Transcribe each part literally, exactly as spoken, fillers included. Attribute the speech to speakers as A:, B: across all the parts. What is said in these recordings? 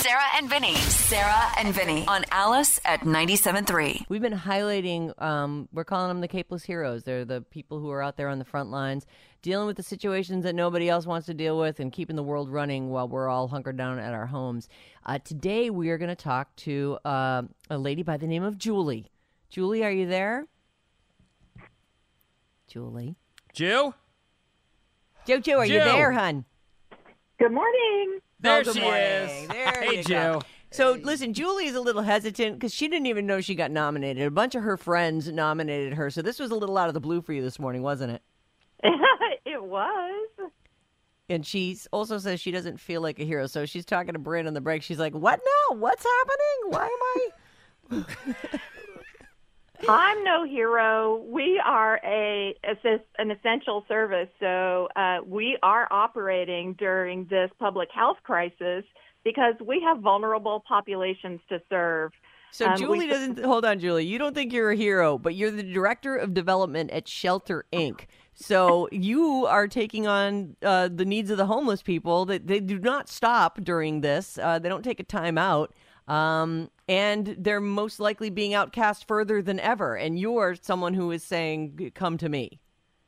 A: Sarah and Vinny. Sarah and Vinny on Alice at ninety-seven point three.
B: We've been highlighting, um, we're calling them the capeless heroes. They're the people who are out there on the front lines dealing with the situations that nobody else wants to deal with and keeping the world running while we're all hunkered down at our homes. Uh, today we are going to talk to uh, a lady by the name of Julie. Julie, are you there? Julie?
C: Jill?
B: Jojo, are
C: Jill.
B: you there, hun?
D: Good morning.
C: There
B: Oh, good
C: she
B: morning.
C: is.
B: There
C: Hey,
B: you
C: Jill.
B: go. So, listen, Julie's a little hesitant because she didn't even know she got nominated. A bunch of her friends nominated her, so this was a little out of the blue for you this morning, wasn't it?
D: It was.
B: And she also says she doesn't feel like a hero, so she's talking to Brand on the break. She's like, what now? What's happening? Why am I...
D: I'm no hero. We are a assist, an essential service, so uh, we are operating during this public health crisis because we have vulnerable populations to serve.
B: So
D: Um,
B: Julie
D: we-
B: doesn't... Hold on, Julie. You don't think you're a hero, but you're the director of development at Shelter Incorporated. So you are taking on uh, the needs of the homeless people. That they do not stop during this. Uh, they don't take a time out. Um, and they're most likely being outcast further than ever. And you're someone who is saying, come to me.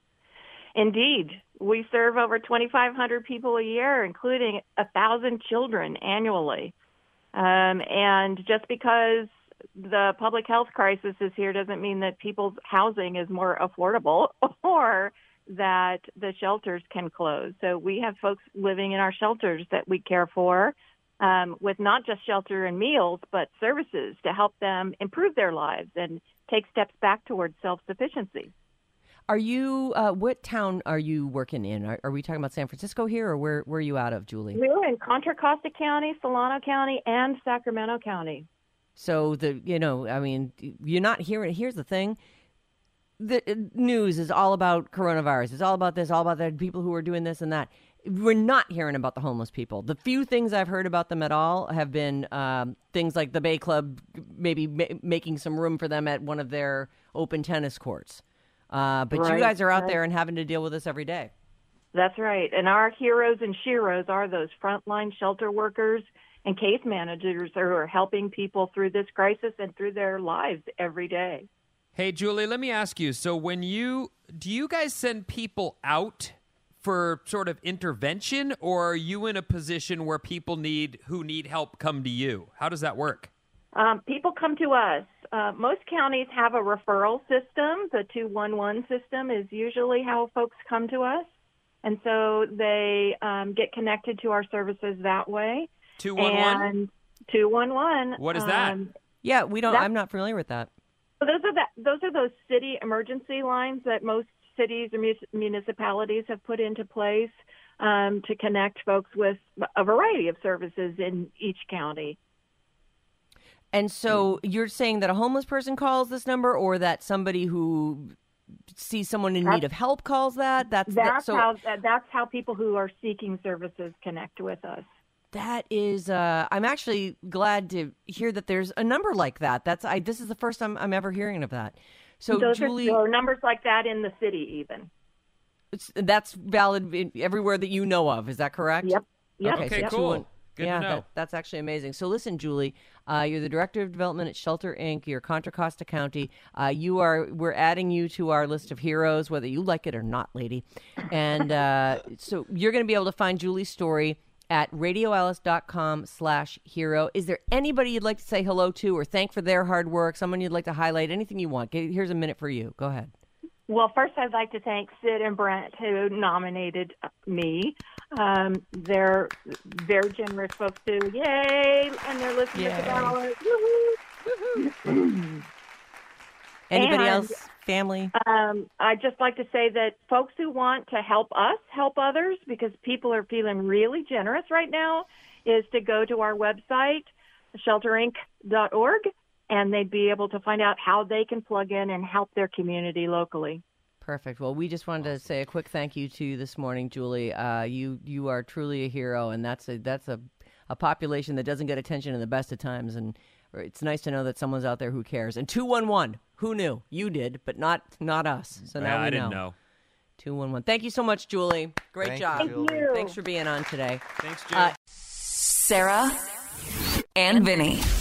D: Indeed. We serve over twenty-five hundred people a year, including one thousand children annually. Um, and just because the public health crisis is here doesn't mean that people's housing is more affordable or that the shelters can close. So we have folks living in our shelters that we care for. Um, with not just shelter and meals, but services to help them improve their lives and take steps back towards self-sufficiency.
B: Are you, uh, what town are you working in? Are, are we talking about San Francisco here, or where, where are you out of, Julie?
D: We're in Contra Costa County, Solano County, and Sacramento County.
B: So, the you know, I mean, you're not hearing, here's the thing. The uh, news is all about coronavirus. It's all about this, all about that, people who are doing this and that. We're not hearing about the homeless people. The few things I've heard about them at all have been um, things like the Bay Club maybe ma- making some room for them at one of their open tennis courts. Uh, but
D: Right,
B: you guys are out
D: right.
B: there and having to deal with this every day.
D: That's right. And our heroes and sheroes are those frontline shelter workers and case managers who are helping people through this crisis and through their lives every day.
C: Hey, Julie, let me ask you. So when you, do you guys send people out for sort of intervention, or are you in a position where people need who need help come to you? How does that work?
D: Um, people come to us. Uh, most counties have a referral system. The two one one system is usually how folks come to us. And so they um, get connected to our services that way.
C: two one one?
D: And two one one.
C: What is that?
D: Um,
B: Yeah, we don't.
D: That-
B: I'm not familiar with that.
D: so those are that. Those are those city emergency lines that most cities or mus- municipalities have put into place um, to connect folks with a variety of services in each county.
B: And so you're saying that a homeless person calls this number, or that somebody who sees someone in need of help calls that? That's that,
D: That's
B: so
D: how that's how people who are seeking services connect with us.
B: that is. Uh, I'm actually glad to hear that there's a number like that. That's I. This is the first time I'm ever hearing of that. So
D: Those
B: Julie,
D: are, there are numbers like that in the city, even.
B: it's, that's valid in everywhere that you know of. Is that correct?
D: Yep. Yep.
B: Okay,
C: Okay,
B: so
C: cool.
B: two one
C: Good
B: yeah,
C: to know.
B: That, that's actually amazing. So listen, Julie, uh, you're the director of development at Shelter Incorporated. You're Contra Costa County. Uh, you are. We're adding you to our list of heroes, whether you like it or not, lady. And uh, so you're going to be able to find Julie's story at radioalice.com slash hero. Is there anybody you'd like to say hello to or thank for their hard work? Someone you'd like to highlight? Anything you want? Here's a minute for you. Go ahead.
D: Well, first, I'd like to thank Sid and Brent, who nominated me. Um, they're very generous folks, too. Yay! And they're listening
B: Yay.
D: to the ballot. Woo-hoo.
B: Anybody
D: And,
B: else? Family?
D: Um, I'd just like to say that folks who want to help us help others, because people are feeling really generous right now, is to go to our website, shelter inc dot org, and they'd be able to find out how they can plug in and help their community locally.
B: Perfect. Well, we just wanted to say a quick thank you to you this morning, Julie. Uh, you you are truly a hero, and that's a that's a, a population that doesn't get attention in the best of times, and it's nice to know that someone's out there who cares. And two one one, who knew? You did, but not not us. So now
C: Yeah,
B: we
C: I didn't
B: know.
C: know.
B: two one one. Thank you so much, Julie. Great
E: Thank
B: job.
E: you, Julie.
D: Thank you.
B: Thanks for being on today.
C: Thanks, Jill.
A: Sarah and Vinny.